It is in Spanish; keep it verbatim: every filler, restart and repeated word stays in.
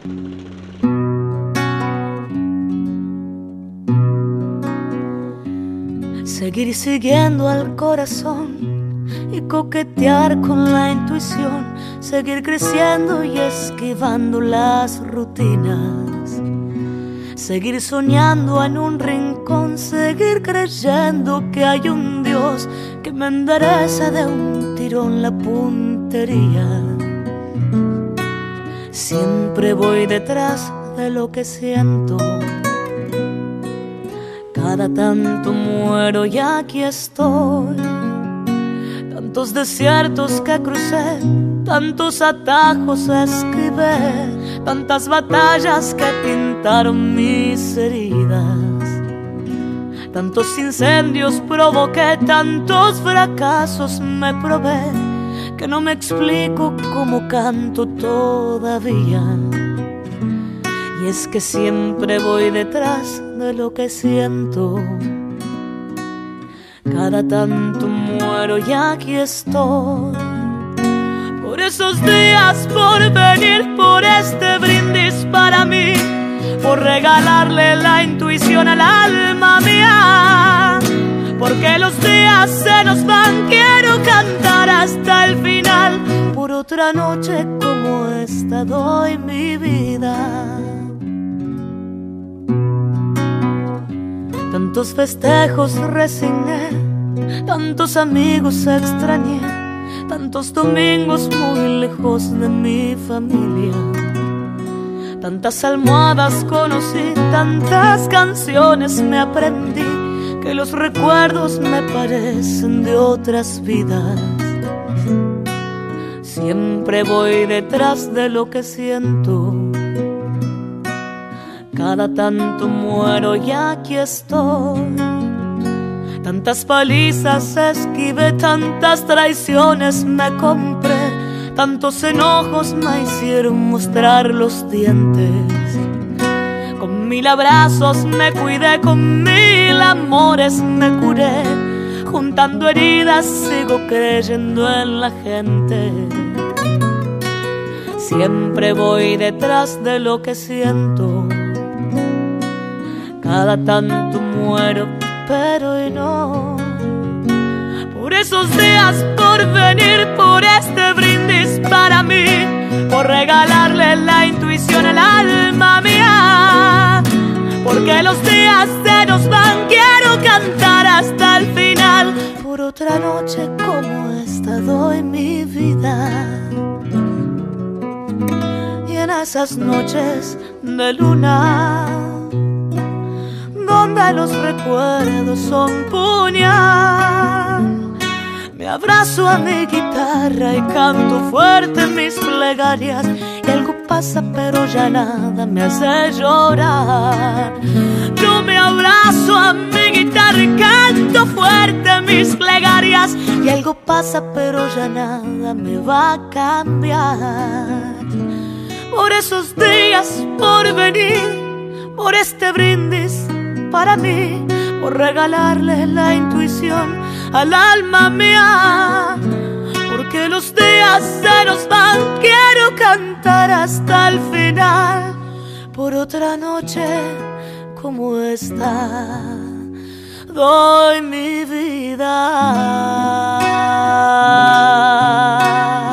Seguir siguiendo al corazón y coquetear con la intuición, seguir creciendo y esquivando las rutinas, seguir soñando en un rincón, seguir creyendo que hay un Dios que me endereza de un tirón la puntería. Siempre voy detrás de lo que siento, cada tanto muero y aquí estoy. Tantos desiertos que crucé, tantos atajos esquivé, tantas batallas que pintaron mis heridas, tantos incendios provoqué, tantos fracasos me probé, que no me explico cómo canto todavía. Y es que siempre voy detrás de lo que siento, cada tanto muero y aquí estoy. Por esos días, por venir, por este brindis para mí, por regalarle la intuición al alma mía. Porque los días se nos van, quiero cantar hasta el final, por otra noche como esta doy mi vida. Tantos festejos resigné, tantos amigos extrañé, tantos domingos muy lejos de mi familia, tantas almohadas conocí, tantas canciones me aprendí, que los recuerdos me parecen de otras vidas. Siempre voy detrás de lo que siento, cada tanto muero y aquí estoy. Tantas palizas esquivé, tantas traiciones me compré, tantos enojos me hicieron mostrar los dientes. Con mil abrazos me cuidé, con mil amores me curé, juntando heridas sigo creyendo en la gente. Siempre voy detrás de lo que siento, cada tanto muero, pero hoy no. Por esos días, por venir, por este brindis para mí, por regalarle la intuición al alma mía. Porque los días se nos van, quiero cantar hasta el final, por otra noche como esta doy mi vida. Y en esas noches de luna, donde los recuerdos son puñal, me abrazo a mi guitarra y canto fuerte mis plegarias. Y algo pasa pero ya nada me hace llorar. Yo me abrazo a mi guitarra y canto fuerte mis plegarias. Y algo pasa pero ya nada me va a cambiar. Por esos días, por venir, por este brindis para mí, por regalarle la intuición al alma mía. Porque los días se nos van, quiero cantar hasta el final, por otra noche como esta doy mi vida.